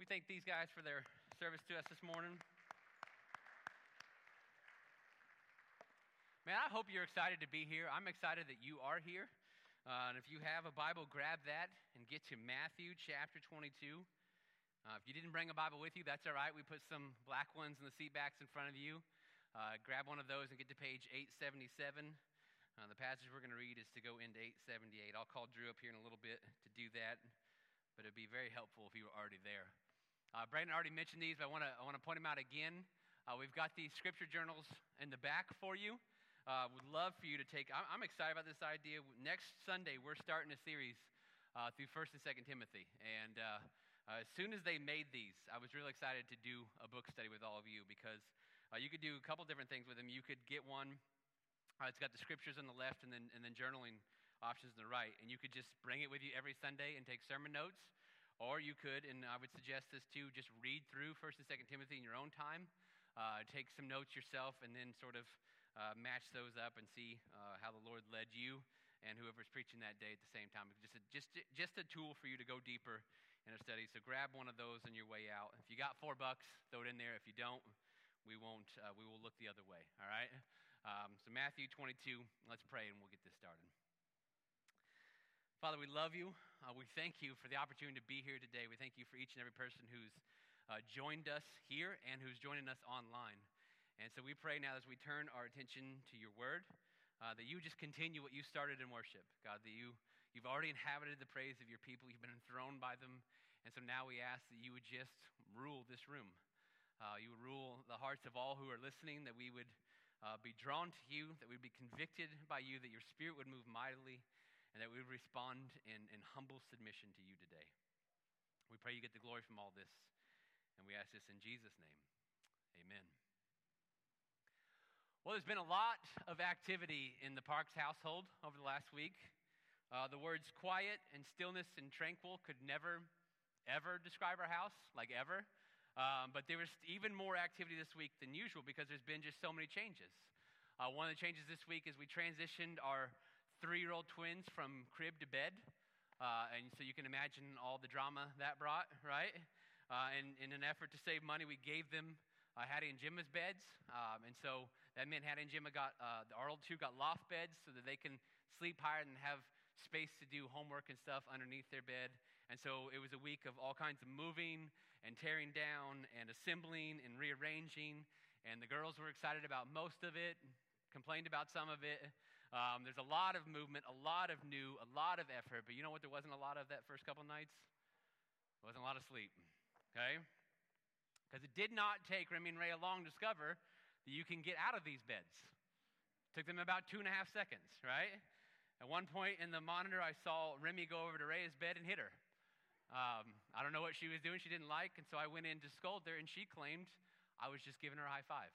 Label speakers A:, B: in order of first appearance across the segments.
A: We thank these guys for their service to us this morning. Man, I hope you're excited to be here. I'm excited that you are here. And if you have a Bible, grab that and get to Matthew chapter 22. If you didn't bring a Bible with you, that's all right. We put some black ones in the seat backs in front of you. Grab one of those and get to page 877. The passage we're going to read is to go into 878. I'll call Drew up here in a little bit to do that, but it'd be very helpful if you were already there. Brandon already mentioned these, but I want to point them out again. We've got these scripture journals in the back for you. Would love for you to take. I'm excited about this idea. Next Sunday, we're starting a series through 1st and 2nd Timothy, and as soon as they made these, I was really excited to do a book study with all of you because you could do a couple different things with them. You could get one. It's got the scriptures on the left and then journaling options on the right, and you could just bring it with you every Sunday and take sermon notes, or you could, and I would suggest this too, just read through 1st and 2nd Timothy in your own time, take some notes yourself, and then sort of match those up and see how the Lord led you and whoever's preaching that day at the same time. Just a tool for you to go deeper in a study. So grab one of those on your way out. If you got $4, throw it in there. If you don't, we won't. We will look the other way. All right. So Matthew 22. Let's pray and we'll get this started. Father, we love you. We thank you for the opportunity to be here today. We thank you for each and every person who's joined us here and who's joining us online. And so we pray now as we turn our attention to your word, that you just continue what you started in worship. God, that you've already inhabited the praise of your people. You've been enthroned by them. And so now we ask that you would just rule this room. You would rule the hearts of all who are listening, that we would be drawn to you, that we'd be convicted by you, that your spirit would move mightily, and that we would respond in humble submission to you today. We pray you get the glory from all this, and we ask this in Jesus' name. Amen. Well, there's been a lot of activity in the Parks household over the last week. The words quiet and stillness and tranquil could never, ever describe our house, like ever. But there was even more activity this week than usual because there's been just so many changes. One of the changes this week is we transitioned our 3-year-old twins from crib to bed. And so you can imagine all the drama that brought, right? And in an effort to save money, we gave them Hattie and Gemma's beds, and so that meant Hattie and Gemma got, our old two got loft beds so that they can sleep higher and have space to do homework and stuff underneath their bed. And so it was a week of all kinds of moving and tearing down and assembling and rearranging, and the girls were excited about most of it, complained about some of it. There's a lot of movement, a lot of new, a lot of effort, but you know what there wasn't a lot of that first couple nights? There wasn't a lot of sleep, okay? Because it did not take Remy and Ray long to discover that you can get out of these beds. It took them about 2.5 seconds, right? At one point in the monitor, I saw Remy go over to Ray's bed and hit her. I don't know what she was doing she didn't like, and so I went in to scold her, and she claimed I was just giving her a high five.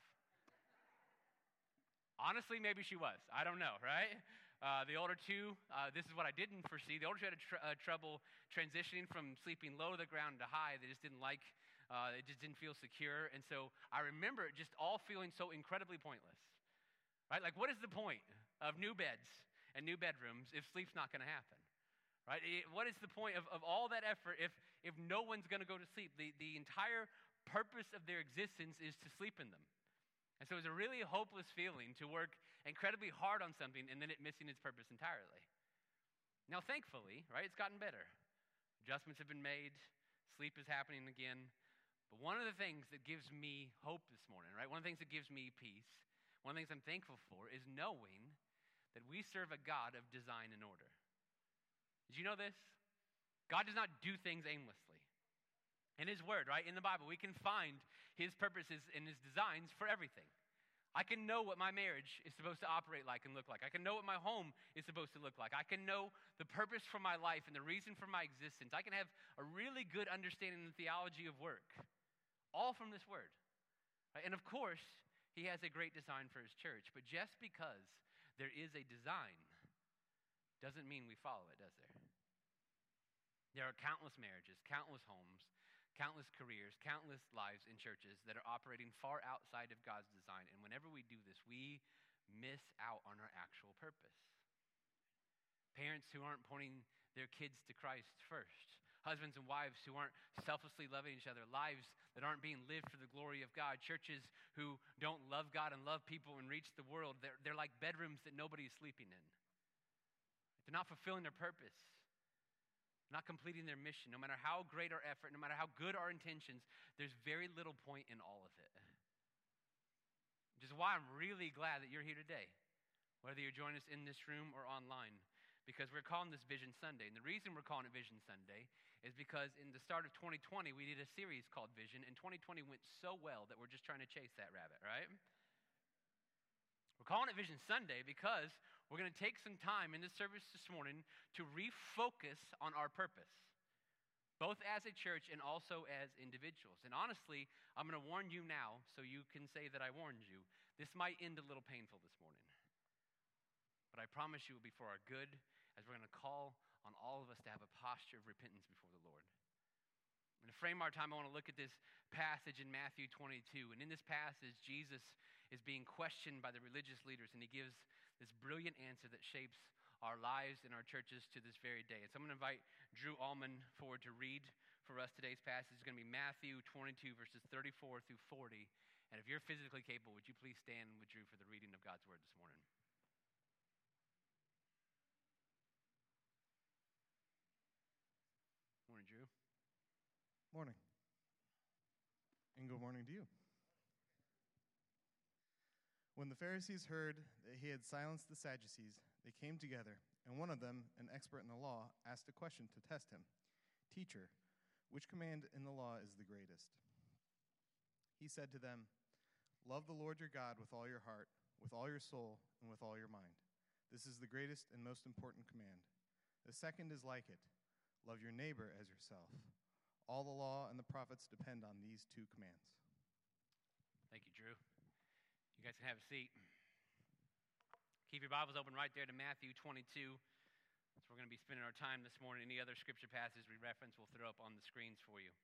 A: Honestly, maybe she was. I don't know, right? The older two, this is what I didn't foresee. The older two had trouble transitioning from sleeping low to the ground to high. They just didn't like, it just didn't feel secure. And so I remember it just all feeling so incredibly pointless, right? Like, what is the point of new beds and new bedrooms if sleep's not going to happen, right? What is the point of all that effort if no one's going to go to sleep? The entire purpose of their existence is to sleep in them. And so it was a really hopeless feeling to work incredibly hard on something and then it missing its purpose entirely. Now, thankfully, right, it's gotten better. Adjustments have been made. Sleep is happening again. But one of the things that gives me hope this morning, right, one of the things that gives me peace, one of the things I'm thankful for is knowing that we serve a God of design and order. Did you know this? God does not do things aimlessly. In his word, right, in the Bible, we can find his purposes and his designs for everything. I can know what my marriage is supposed to operate like and look like. I can know what my home is supposed to look like. I can know the purpose for my life and the reason for my existence. I can have a really good understanding of the theology of work, all from this word. Right? And of course, he has a great design for his church, but just because there is a design doesn't mean we follow it, does there? There are countless marriages, countless homes, countless careers, countless lives in churches that are operating far outside of God's design. And whenever we do this, we miss out on our actual purpose. Parents who aren't pointing their kids to Christ first, husbands and wives who aren't selflessly loving each other, lives that aren't being lived for the glory of God, churches who don't love God and love people and reach the world. They're like bedrooms that nobody is sleeping in. They're not fulfilling their purpose, not completing their mission. No matter how great our effort, no matter how good our intentions, there's very little point in all of it. Which is why I'm really glad that you're here today, whether you're joining us in this room or online, because we're calling this Vision Sunday. And the reason we're calling it Vision Sunday is because in the start of 2020, we did a series called Vision, and 2020 went so well that we're just trying to chase that rabbit, right? We're calling it Vision Sunday because we're going to take some time in this service this morning to refocus on our purpose, both as a church and also as individuals. And honestly, I'm going to warn you now so you can say that I warned you. This might end a little painful this morning, but I promise you it will be for our good, as we're going to call on all of us to have a posture of repentance before the Lord. And to frame our time, I want to look at this passage in Matthew 22. And in this passage, Jesus is being questioned by the religious leaders, and he gives this brilliant answer that shapes our lives and our churches to this very day. And so I'm going to invite Drew Allman forward to read for us today's passage. It's going to be Matthew 22, verses 34 through 40. And if you're physically capable, would you please stand with Drew for the reading of God's word this morning? Morning, Drew.
B: Morning. And good morning to you. When the Pharisees heard that he had silenced the Sadducees, they came together, and one of them, an expert in the law, asked a question to test him. "Teacher, which command in the law is the greatest?" He said to them, "Love the Lord your God with all your heart, with all your soul, and with all your mind. This is the greatest and most important command. The second is like it. Love your neighbor as yourself. All the law and the prophets depend on these two commands."
A: Thank you, Drew. You guys can have a seat. Keep your Bibles open right there to Matthew 22. That's where we're going to be spending our time this morning. Any other scripture passages we reference, we'll throw up on the screens for you.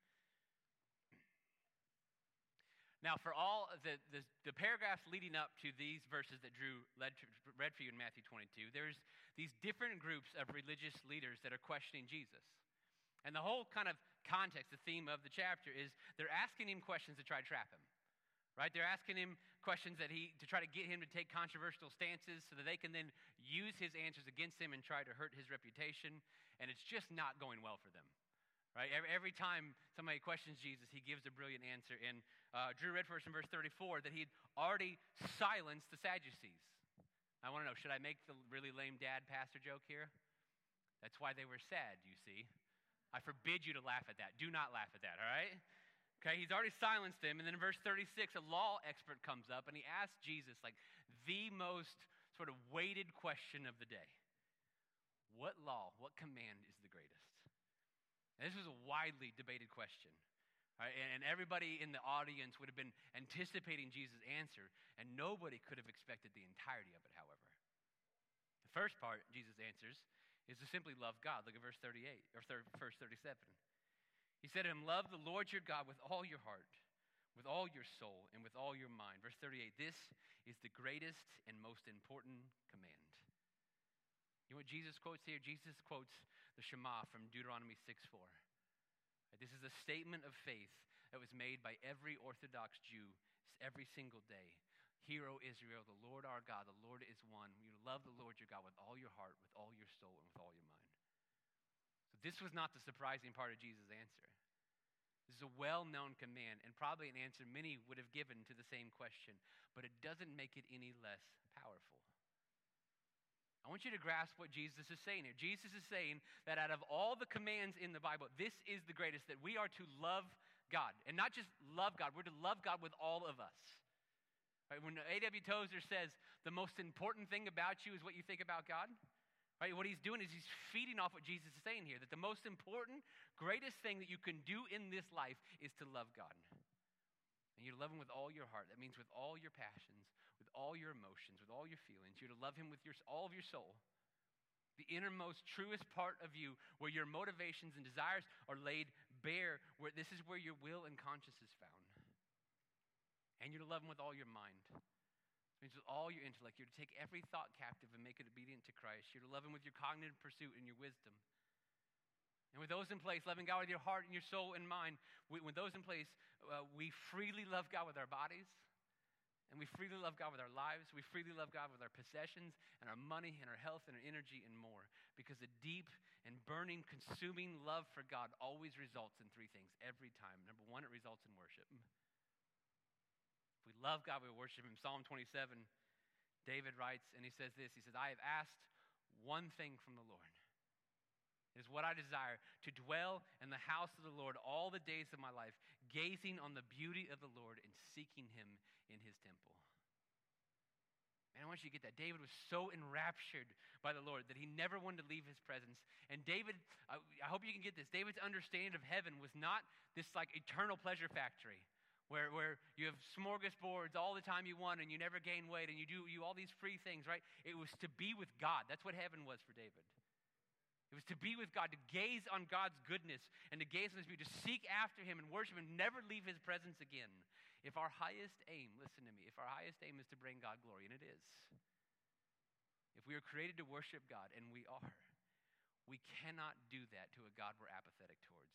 A: Now, for all the paragraphs leading up to these verses that Drew read for you in Matthew 22, there's these different groups of religious leaders that are questioning Jesus. And the whole kind of context, the theme of the chapter is they're asking him questions to try to trap him. Right? They're asking him questions to try to get him to take controversial stances so that they can then use his answers against him and try to hurt his reputation. And it's just not going well for them. Right? Every time somebody questions Jesus, he gives a brilliant answer. And Drew read for us in verse 34 that he'd already silenced the Sadducees. I want to know, should I make the really lame dad pastor joke here? That's why they were sad, you see. I forbid you to laugh at that. Do not laugh at that, all right? Okay, he's already silenced them. And then in verse 36, a law expert comes up and he asks Jesus, like, the most sort of weighted question of the day. What law, what command is the greatest? And this was a widely debated question. Right? And everybody in the audience would have been anticipating Jesus' answer, and nobody could have expected the entirety of it, however. The first part, Jesus answers, is to simply love God. Look at verse 38, or verse 37. He said to him, "Love the Lord your God with all your heart, with all your soul, and with all your mind." Verse 38, this is the greatest and most important command. You know what Jesus quotes here? Jesus quotes the Shema from Deuteronomy 6:4. This is a statement of faith that was made by every Orthodox Jew every single day. "Hear, O Israel, the Lord our God, the Lord is one. You love the Lord your God with all your heart, with all your soul, and with all your mind." So this was not the surprising part of Jesus' answer. This is a well-known command and probably an answer many would have given to the same question, but it doesn't make it any less powerful. I want you to grasp what Jesus is saying here. Jesus is saying that out of all the commands in the Bible, this is the greatest, that we are to love God. And not just love God, we're to love God with all of us. Right? When A.W. Tozer says the most important thing about you is what you think about God, right? What he's doing is he's feeding off what Jesus is saying here, that the most important, greatest thing that you can do in this life is to love God. And you're to love him with all your heart. That means with all your passions, with all your emotions, with all your feelings. You're to love him with all of your soul. The innermost, truest part of you, where your motivations and desires are laid bare, where this is where your will and conscience is found. And you're to love him with all your mind. It means with all your intellect. You're to take every thought captive and make it obedient to Christ. You're to love him with your cognitive pursuit and your wisdom. And with those in place, loving God with your heart and your soul and mind, with those in place, we freely love God with our bodies, and we freely love God with our lives. We freely love God with our possessions and our money and our health and our energy and more. Because a deep and burning, consuming love for God always results in three things every time. Number one, it results in worship. If we love God, we worship Him. Psalm 27, David writes, and he says this. He says, I have asked one thing from the Lord. It is what I desire, to dwell in the house of the Lord all the days of my life, gazing on the beauty of the Lord and seeking Him in His temple. Man, I want you to get that. David was so enraptured by the Lord that he never wanted to leave His presence. And David, I hope you can get this, David's understanding of heaven was not this like eternal pleasure factory where you have smorgasbords all the time you want and you never gain weight and you do all these free things, right? It was to be with God. That's what heaven was for David. It was to be with God, to gaze on God's goodness and to gaze on His beauty, to seek after Him and worship Him, never leave His presence again. If our highest aim, listen to me, if our highest aim is to bring God glory, and it is, if we are created to worship God, and we are, we cannot do that to a God we're apathetic towards.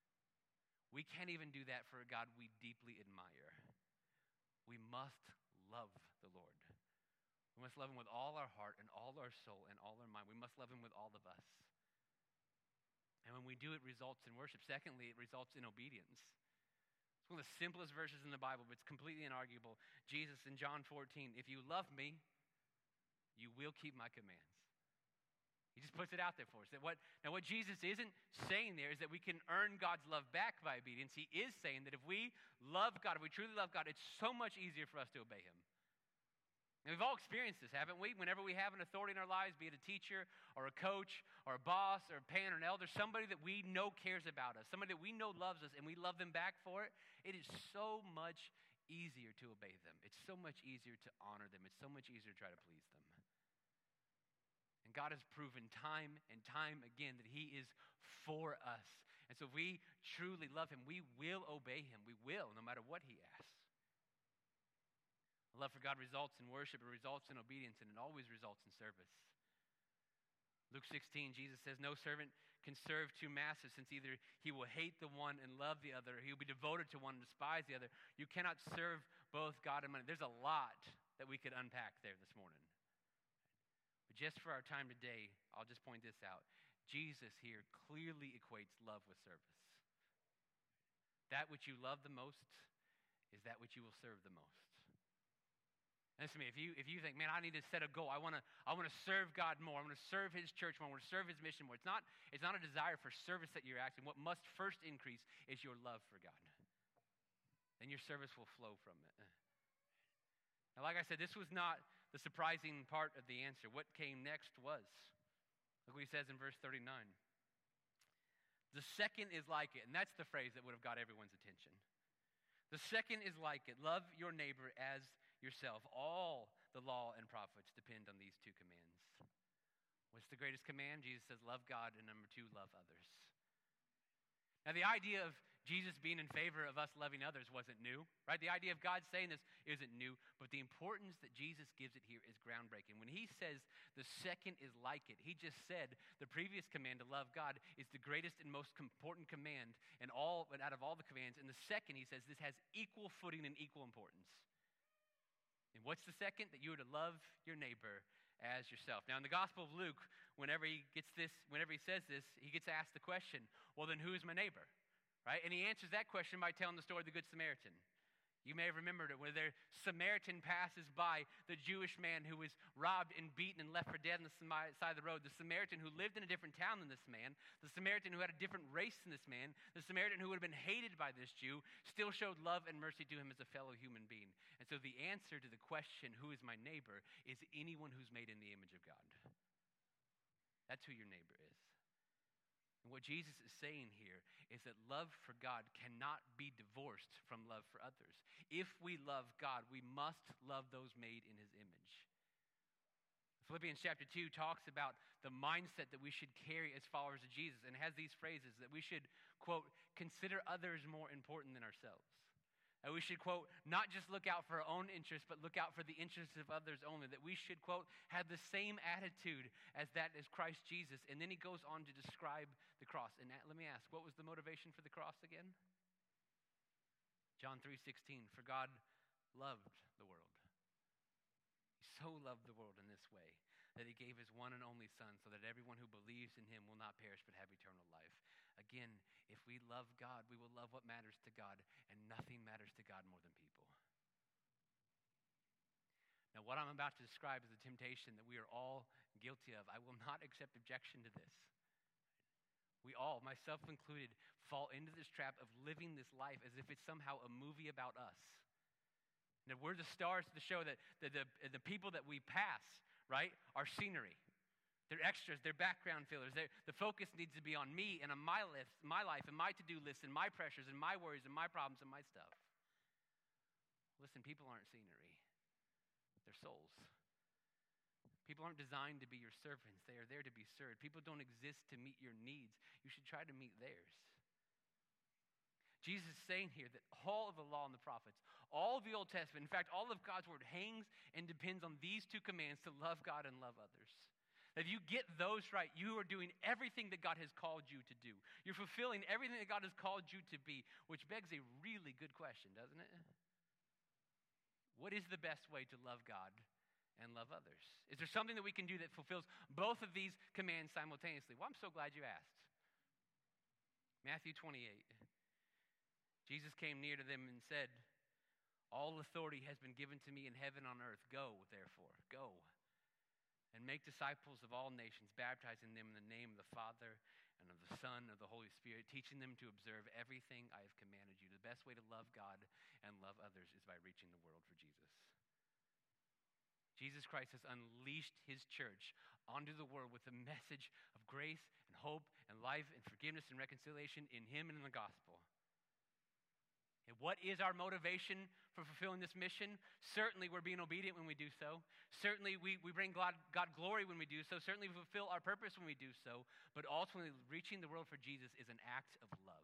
A: We can't even do that for a God we deeply admire. We must love the Lord. We must love Him with all our heart and all our soul and all our mind. We must love Him with all of us. And when we do, it results in worship. Secondly, it results in obedience. It's one of the simplest verses in the Bible, but it's completely inarguable. Jesus in John 14, if you love me, you will keep my commands. He just puts it out there for us. What Jesus isn't saying there is that we can earn God's love back by obedience. He is saying that if we love God, if we truly love God, it's so much easier for us to obey Him. And we've all experienced this, haven't we? Whenever we have an authority in our lives, be it a teacher or a coach or a boss or a parent or an elder, somebody that we know cares about us, somebody that we know loves us, and we love them back for it, it is so much easier to obey them. It's so much easier to honor them. It's so much easier to try to please them. And God has proven time and time again that He is for us. And so if we truly love Him, we will obey Him. We will, no matter what He asks. Love for God results in worship, it results in obedience, and it always results in service. Luke 16, Jesus says, no servant can serve two masters, since either he will hate the one and love the other, or he will be devoted to one and despise the other. You cannot serve both God and money. There's a lot that we could unpack there this morning. But just for our time today, I'll just point this out. Jesus here clearly equates love with service. That which you love the most is that which you will serve the most. Listen to me, if you think, man, I need to set a goal. I want to serve God more. I want to serve His church more. I want to serve His mission more. It's not a desire for service that you're asking. What must first increase is your love for God. Then your service will flow from it. Now, like I said, this was not the surprising part of the answer. What came next was, look what He says in verse 39. The second is like it, and that's the phrase that would have got everyone's attention. The second is like it. Love your neighbor as yourself. All the law and prophets depend on these two commands. What's the greatest command? Jesus says, love God, and number two, love others. Now, the idea of Jesus being in favor of us loving others wasn't new, right? The idea of God saying this isn't new, but the importance that Jesus gives it here is groundbreaking. When He says the second is like it, He just said the previous command to love God is the greatest and most important command out of all the commands. And the second, He says, this has equal footing and equal importance. And what's the second? That you are to love your neighbor as yourself. Now, in the Gospel of Luke, whenever he says this, he gets asked the question, well, then who is my neighbor? Right? And he answers that question by telling the story of the Good Samaritan. You may have remembered it, where the Samaritan passes by the Jewish man who was robbed and beaten and left for dead on the side of the road. The Samaritan who lived in a different town than this man. The Samaritan who had a different race than this man. The Samaritan who would have been hated by this Jew still showed love and mercy to him as a fellow human being. And so the answer to the question, who is my neighbor, is anyone who's made in the image of God. That's who your neighbor is. And what Jesus is saying here is that love for God cannot be divorced from love for others. If we love God, we must love those made in His image. Philippians chapter 2 talks about the mindset that we should carry as followers of Jesus, and has these phrases that we should, quote, consider others more important than ourselves. And we should, quote, not just look out for our own interests, but look out for the interests of others only. That we should, quote, have the same attitude as that is Christ Jesus. And then he goes on to describe the cross. And let me ask, what was the motivation for the cross again? John 3:16, for God loved the world. He so loved the world in this way that he gave his one and only Son so that everyone who believes in him will not perish but have eternal life. Again, if we love God, we will love what matters to God, and nothing matters to God more than people. Now, what I'm about to describe is a temptation that we are all guilty of. I will not accept objection to this. We all, myself included, fall into this trap of living this life as if it's somehow a movie about us. That we're the stars of the show, that the people that we pass, right, are scenery. They're extras, they're background fillers. The focus needs to be on me and on my life and my to-do list and my pressures and my worries and my problems and my stuff. Listen, people aren't scenery. They're souls. People aren't designed to be your servants. They are there to be served. People don't exist to meet your needs. You should try to meet theirs. Jesus is saying here that all of the law and the prophets, all of the Old Testament, in fact, all of God's word hangs and depends on these two commands to love God and love others. If you get those right, you are doing everything that God has called you to do. You're fulfilling everything that God has called you to be, which begs a really good question, doesn't it? What is the best way to love God and love others? Is there something that we can do that fulfills both of these commands simultaneously? Well, I'm so glad you asked. Matthew 28. Jesus came near to them and said, all authority has been given to me in heaven and on earth. Go, therefore, go and make disciples of all nations, baptizing them in the name of the Father and of the Son and of the Holy Spirit, teaching them to observe everything I have commanded you. The best way to love God and love others is by reaching the world for Jesus. Jesus Christ has unleashed his church onto the world with a message of grace and hope and life and forgiveness and reconciliation in him and in the gospel. And what is our motivation for fulfilling this mission? Certainly we're being obedient when we do so. Certainly we bring God glory when we do so. Certainly we fulfill our purpose when we do so. But ultimately, reaching the world for Jesus is an act of love.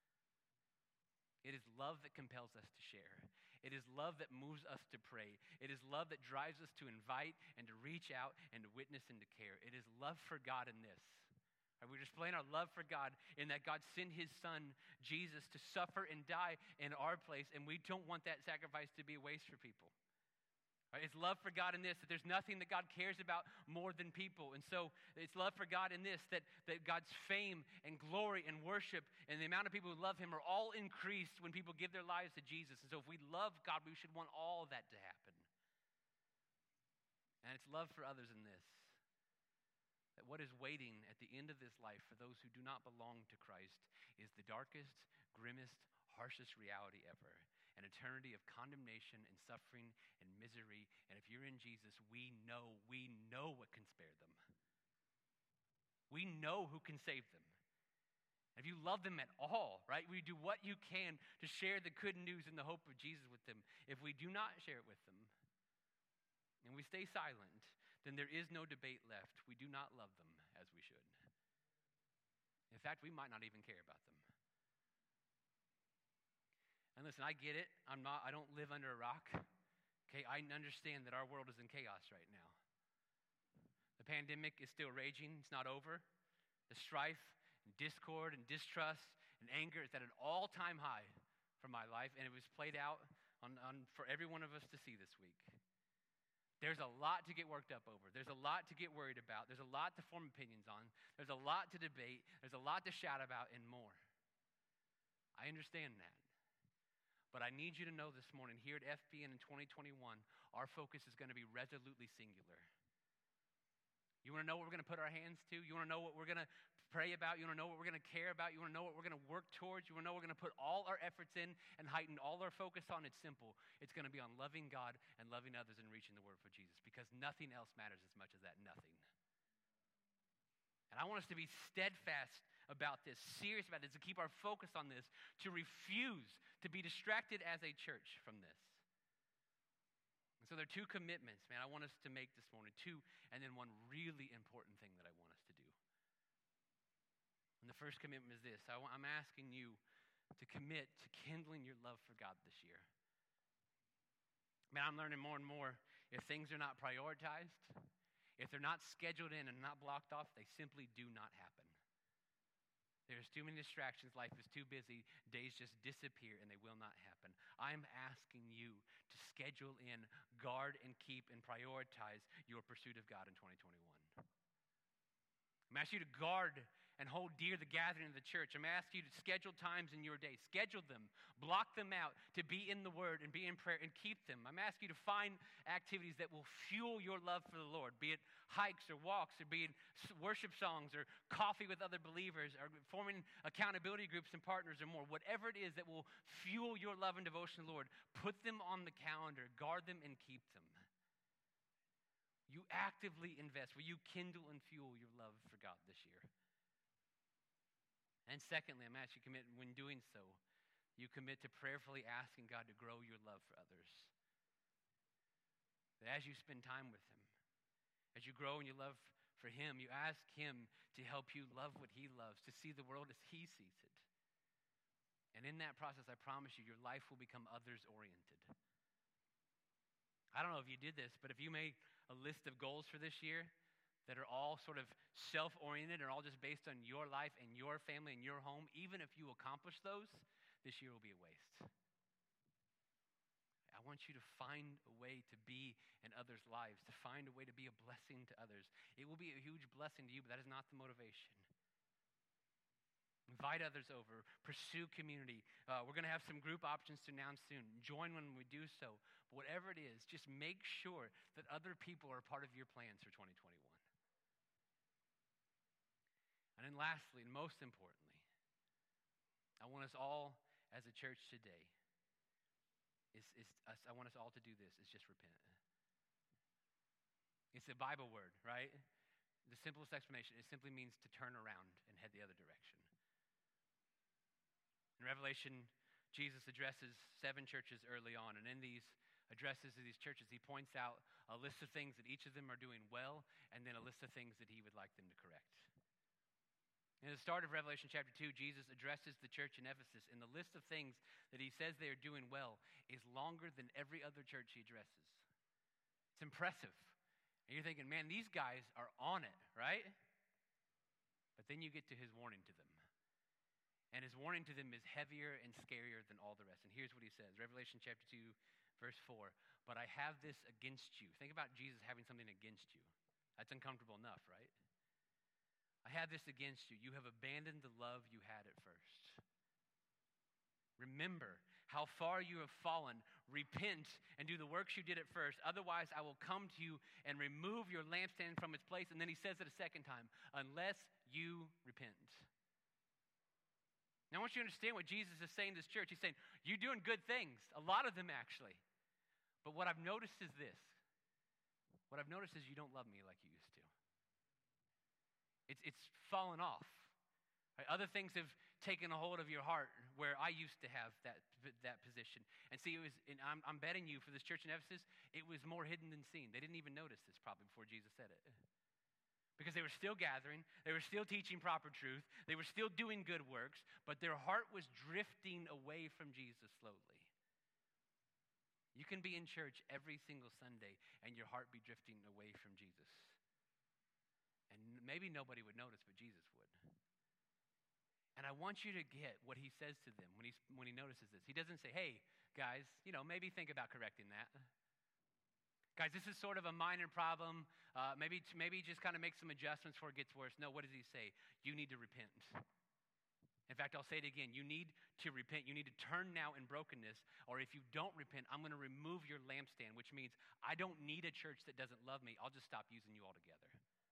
A: It is love that compels us to share. It is love that moves us to pray. It is love that drives us to invite and to reach out and to witness and to care. It is love for God in this. We're displaying our love for God in that God sent his Son, Jesus, to suffer and die in our place, and we don't want that sacrifice to be a waste for people. Right? It's love for God in this, that there's nothing that God cares about more than people. And so it's love for God in this, that God's fame and glory and worship and the amount of people who love him are all increased when people give their lives to Jesus. And so if we love God, we should want all of that to happen. And it's love for others in this. That what is waiting at the end of this life for those who do not belong to Christ is the darkest, grimmest, harshest reality ever. An eternity of condemnation and suffering and misery. And if you're in Jesus, we know what can spare them. We know who can save them. If you love them at all, right, we do what you can to share the good news and the hope of Jesus with them. If we do not share it with them and we stay silent, then there is no debate left. We do not love them as we should. In fact, we might not even care about them. And listen, I get it. I don't live under a rock. Okay, I understand that our world is in chaos right now. The pandemic is still raging. It's not over. The strife and discord and distrust and anger is at an all-time high for my life, and it was played out for every one of us to see this week. There's a lot to get worked up over. There's a lot to get worried about. There's a lot to form opinions on. There's a lot to debate. There's a lot to shout about and more. I understand that. But I need you to know this morning, here at FBN in 2021, our focus is going to be resolutely singular. You want to know what we're going to put our hands to? You want to know what we're going to pray about? You want to know what we're going to care about? You want to know what we're going to work towards? You want to know what we're going to put all our efforts in and heighten all our focus on? It's simple. It's going to be on loving God and loving others and reaching the world for Jesus, because nothing else matters as much as that. Nothing. And I want us to be steadfast about this, serious about this, to keep our focus on this, to refuse to be distracted as a church from this. And so there are two commitments, man, I want us to make this morning. Two, and then one really important thing that I want us to do. And the first commitment is this. I'm asking you to commit to kindling your love for God this year. Man, I'm learning more and more, if things are not prioritized, if they're not scheduled in and not blocked off, they simply do not happen. There's too many distractions. Life is too busy. Days just disappear and they will not happen. I'm asking you to schedule in, guard and keep and prioritize your pursuit of God in 2021. I'm asking you to guard and hold dear the gathering of the church. I'm asking you to schedule times in your day. Schedule them. Block them out to be in the Word and be in prayer and keep them. I'm asking you to find activities that will fuel your love for the Lord, be it hikes or walks, or be it worship songs or coffee with other believers or forming accountability groups and partners or more. Whatever it is that will fuel your love and devotion to the Lord, put them on the calendar, guard them and keep them. You actively invest. Will you kindle and fuel your love for God this year? And secondly, I'm asking you to commit, when doing so, you commit to prayerfully asking God to grow your love for others. That as you spend time with Him, as you grow in your love for Him, you ask Him to help you love what He loves, to see the world as He sees it. And in that process, I promise you, your life will become others-oriented. I don't know if you did this, but if you made a list of goals for this year that are all sort of self-oriented and all just based on your life and your family and your home, even if you accomplish those, this year will be a waste. I want you to find a way to be in others' lives, to find a way to be a blessing to others. It will be a huge blessing to you, but that is not the motivation. Invite others over. Pursue community. We're going to have some group options to announce soon. Join when we do so. But whatever it is, just make sure that other people are part of your plans for 2021. And then lastly, and most importantly, I want us all as a church today, I want us all to do this, is just repent. It's a Bible word, right? The simplest explanation, it simply means to turn around and head the other direction. In Revelation, Jesus addresses 7 churches early on, and in these addresses to these churches, he points out a list of things that each of them are doing well, and then a list of things that he would like them to correct. In the start of Revelation chapter 2, Jesus addresses the church in Ephesus, and the list of things that he says they are doing well is longer than every other church he addresses. It's impressive. And you're thinking, man, these guys are on it, right? But then you get to his warning to them. And his warning to them is heavier and scarier than all the rest. And here's what he says, Revelation chapter 2, verse 4. But I have this against you. Think about Jesus having something against you. That's uncomfortable enough, right? I have this against you. You have abandoned the love you had at first. Remember how far you have fallen. Repent and do the works you did at first. Otherwise, I will come to you and remove your lampstand from its place. And then he says it a second time, unless you repent. Now, I want you to understand what Jesus is saying to this church. He's saying, you're doing good things, a lot of them actually. But what I've noticed is this. What I've noticed is you don't love me like you used to. It's fallen off. Right? Other things have taken a hold of your heart where I used to have that position. And see, I'm betting you for this church in Ephesus, it was more hidden than seen. They didn't even notice this probably before Jesus said it. Because they were still gathering, they were still teaching proper truth, they were still doing good works, but their heart was drifting away from Jesus slowly. You can be in church every single Sunday and your heart be drifting away from Jesus. And maybe nobody would notice, but Jesus would. And I want you to get what he says to them when he notices this. He doesn't say, hey, guys, maybe think about correcting that. Guys, this is sort of a minor problem. Maybe just kind of make some adjustments before it gets worse. No, what does he say? You need to repent. In fact, I'll say it again. You need to repent. You need to turn now in brokenness. Or if you don't repent, I'm going to remove your lampstand, which means I don't need a church that doesn't love me. I'll just stop using you altogether.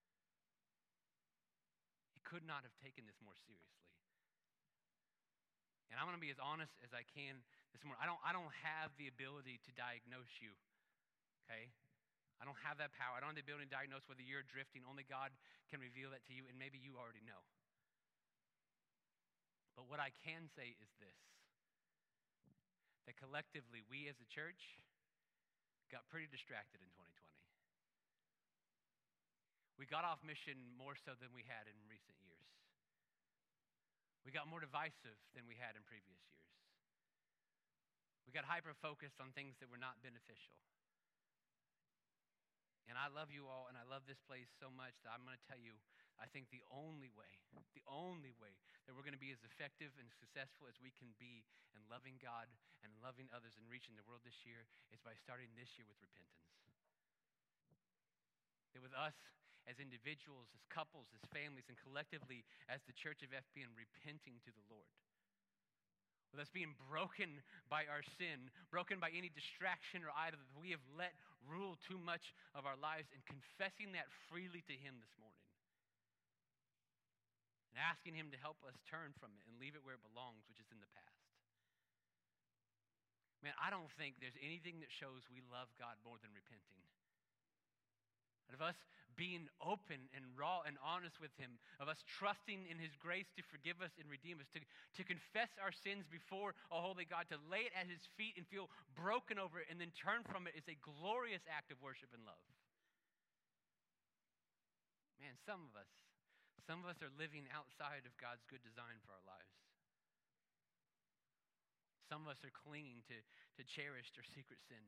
A: He could not have taken this more seriously. And I'm going to be as honest as I can this morning. I don't have the ability to diagnose you. Okay? I don't have that power. I don't have the ability to diagnose whether you're drifting. Only God can reveal that to you, and maybe you already know. But what I can say is this, that collectively, we as a church got pretty distracted in 2020. We got off mission more so than we had in recent years. We got more divisive than we had in previous years. We got hyper-focused on things that were not beneficial. And I love you all, and I love this place so much that I'm going to tell you, I think the only way that we're going to be as effective and successful as we can be in loving God and loving others and reaching the world this year is by starting this year with repentance. That with us as individuals, as couples, as families, and collectively as the church of FBN repenting to the Lord. With us being broken by our sin, broken by any distraction or idol that we have let rule too much of our lives, and confessing that freely to Him this morning. And asking Him to help us turn from it and leave it where it belongs, which is in the past. Man, I don't think there's anything that shows we love God more than repenting. Of us being open and raw and honest with Him, of us trusting in His grace to forgive us and redeem us, to confess our sins before a holy God, to lay it at His feet and feel broken over it and then turn from it is a glorious act of worship and love. Man, some of us are living outside of God's good design for our lives. Some of us are clinging to cherished or secret sin.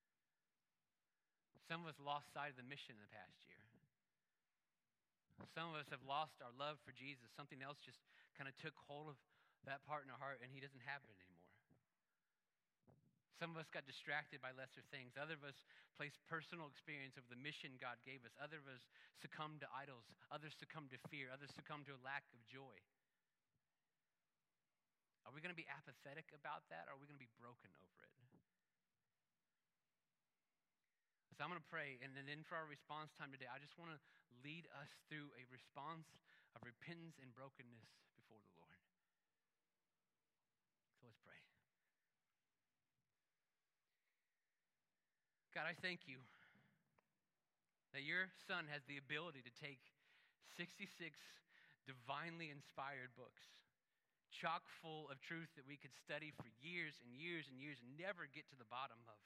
A: Some of us lost sight of the mission in the past year. Some of us have lost our love for Jesus. Something else just kind of took hold of that part in our heart, and He doesn't have it anymore. Some of us got distracted by lesser things. Other of us placed personal experience of the mission God gave us. Other of us succumbed to idols. Others succumbed to fear. Others succumbed to a lack of joy. Are we going to be apathetic about that, or are we going to be broken over it? So I'm going to pray, and then for our response time today, I just want to lead us through a response of repentance and brokenness before the Lord. So let's pray. God, I thank you that your Son has the ability to take 66 divinely inspired books, chock full of truth that we could study for years and years and years and never get to the bottom of,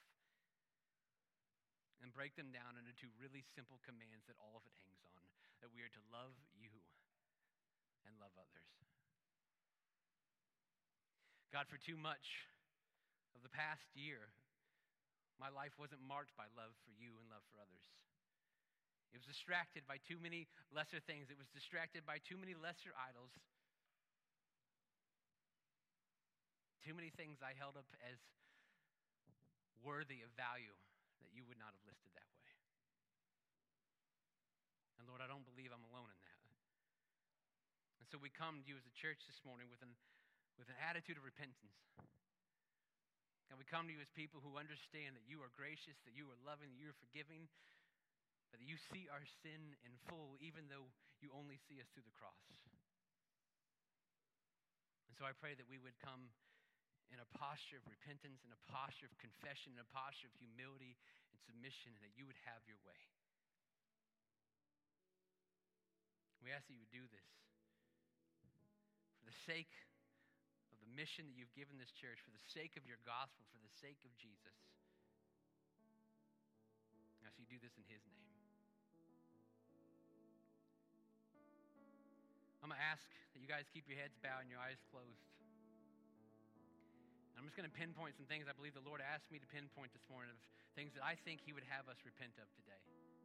A: and break them down into two really simple commands that all of it hangs on, that we are to love you and love others. God, for too much of the past year, my life wasn't marked by love for you and love for others. It was distracted by too many lesser things. It was distracted by too many lesser idols. Too many things I held up as worthy of value that you would not have listed that way. And Lord, I don't believe I'm alone in that. And so we come to you as a church this morning with an attitude of repentance. And we come to you as people who understand that you are gracious, that you are loving, that you are forgiving, but that you see our sin in full, even though you only see us through the cross. And so I pray that we would come in a posture of repentance, in a posture of confession, in a posture of humility and submission, and that you would have your way. We ask that you would do this for the sake of the mission that you've given this church, for the sake of your gospel, for the sake of Jesus. I ask you to do this in His name. I'm going to ask that you guys keep your heads bowed and your eyes closed. I'm just going to pinpoint some things I believe the Lord asked me to pinpoint this morning, of things that I think He would have us repent of today.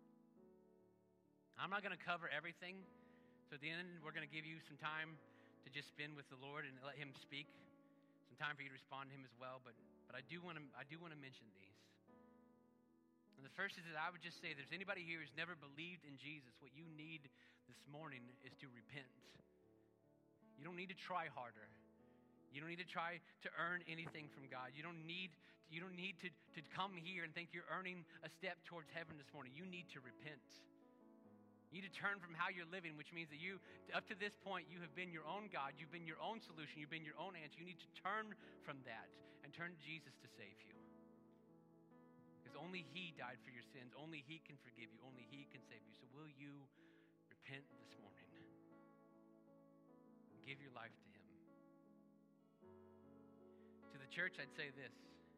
A: I'm not going to cover everything, so at the end we're going to give you some time to just spend with the Lord and let Him speak. Some time for you to respond to Him as well, but I do want to mention these. And the first is that I would just say, if there's anybody here who's never believed in Jesus, what you need this morning is to repent. You don't need to try harder. You don't need to try to earn anything from God. You don't need to come here and think you're earning a step towards heaven this morning. You need to repent. You need to turn from how you're living, which means that you, up to this point, you have been your own God. You've been your own solution. You've been your own answer. You need to turn from that and turn to Jesus to save you. Because only He died for your sins. Only He can forgive you. Only He can save you. So will you repent this morning and give your life to Him? To the church, I'd say this.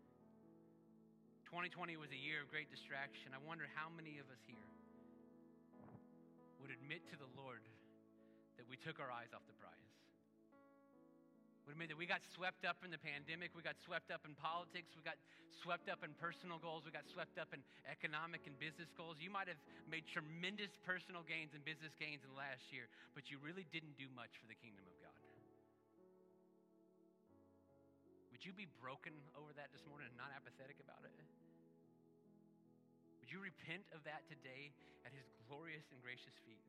A: 2020 was a year of great distraction. I wonder how many of us here would admit to the Lord that we took our eyes off the prize. Would have meant that we got swept up in the pandemic. We got swept up in politics. We got swept up in personal goals. We got swept up in economic and business goals. You might have made tremendous personal gains and business gains in the last year, but you really didn't do much for the kingdom of God. Would you be broken over that this morning and not apathetic about it? Would you repent of that today at his glorious and gracious feet?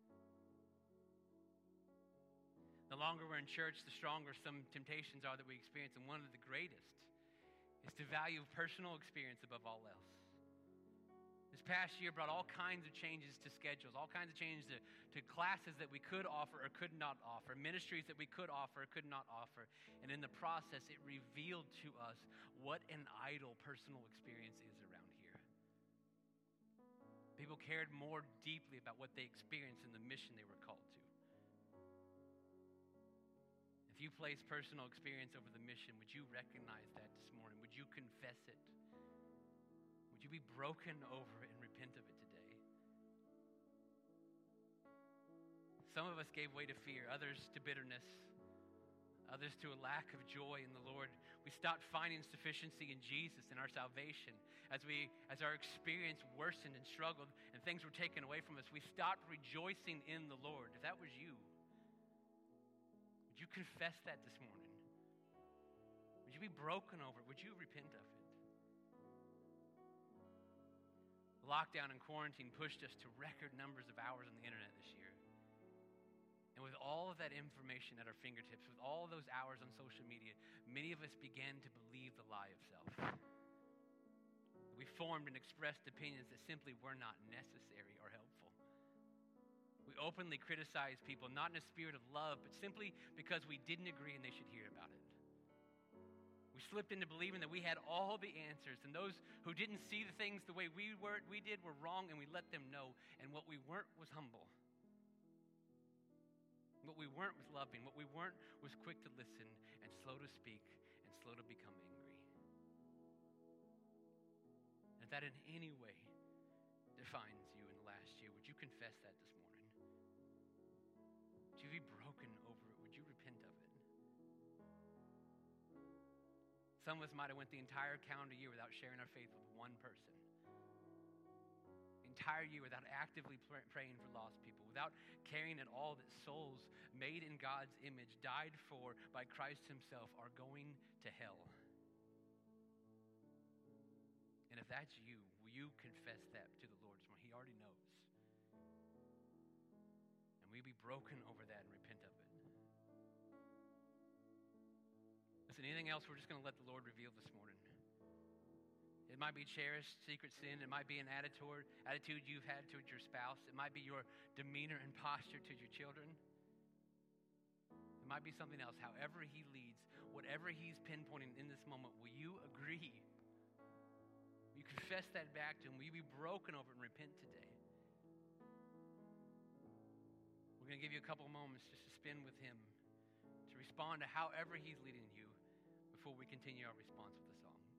A: The longer we're in church, the stronger some temptations are that we experience. And one of the greatest is to value personal experience above all else. This past year brought all kinds of changes to schedules, all kinds of changes to classes that we could offer or could not offer, ministries that we could offer or could not offer. And in the process, it revealed to us what an idol personal experience is around here. People cared more deeply about what they experienced in the mission they were called to. If you place personal experience over the mission, would you recognize that this morning? Would you confess it? Would you be broken over it and repent of it today? Some of us gave way to fear, others to bitterness, others to a lack of joy in the Lord. We stopped finding sufficiency in Jesus and our salvation. As our experience worsened and struggled and things were taken away from us, we stopped rejoicing in the Lord. If that was you, would you confess that this morning? Would you be broken over it? Would you repent of it? Lockdown and quarantine pushed us to record numbers of hours on the internet this year. And with all of that information at our fingertips, with all of those hours on social media, many of us began to believe the lie of self. We formed and expressed opinions that simply were not necessary or helpful. We openly criticized people, not in a spirit of love, but simply because we didn't agree and they should hear about it. We slipped into believing that we had all the answers, and those who didn't see the things the way we did were wrong, and we let them know. And what we weren't was humble. What we weren't was loving. What we weren't was quick to listen and slow to speak and slow to become angry. And if that in any way defines you in the last year, would you confess that this morning? Would you be broken over it? Would you repent of it? Some of us might have went the entire calendar year without sharing our faith with one person. The entire year without actively praying for lost people, without caring at all that souls made in God's image, died for by Christ himself, are going to hell. And if that's you, will you confess that to the Lord? He already knows. And will you be broken over that and repent of it? Listen, anything else, we're just going to let the Lord reveal this morning. It might be cherished secret sin. It might be an attitude you've had towards your spouse. It might be your demeanor and posture to your children. It might be something else. However he leads, whatever he's pinpointing in this moment, will you agree? Will you confess that back to him? Will you be broken over it and repent today? We're going to give you a couple moments just to spend with him, to respond to however he's leading you before we continue our response with the song.